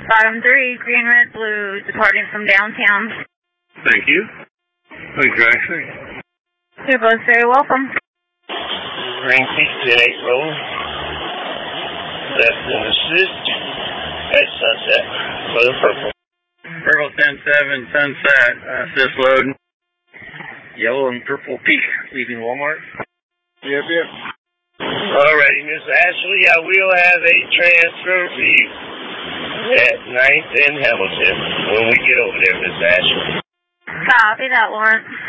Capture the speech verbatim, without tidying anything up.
Bottom three, green, red, blue, departing from downtown. Thank you. Exactly. You're both very welcome. Green Peak ten eight rolling. Left and assist at sunset for the purple. Purple ten seven, sunset, assist load. Yellow and purple peak, leaving Walmart. Yep, yep. Alrighty, Miss Ashley, I will have a transfer for you at ninth and Hamilton when we get over there, Miss Ashley. Copy that, Lawrence.